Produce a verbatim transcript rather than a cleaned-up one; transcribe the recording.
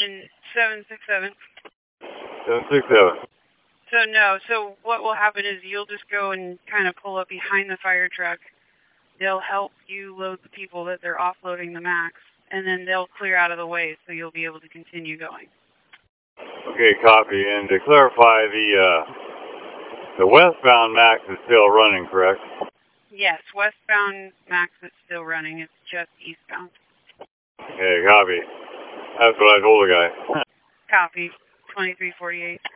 station seven six seven. seven six seven. So no, so what will happen is you'll just go and kind of pull up behind the fire truck. They'll help you load the people that they're offloading the Max, and then they'll clear out of the way so you'll be able to continue going. Okay, copy. And to clarify, the uh, the westbound Max is still running, correct? Yes, westbound Max is still running. It's just eastbound. Okay, copy. That's what I told the guy. Copy. twenty-three forty-eight.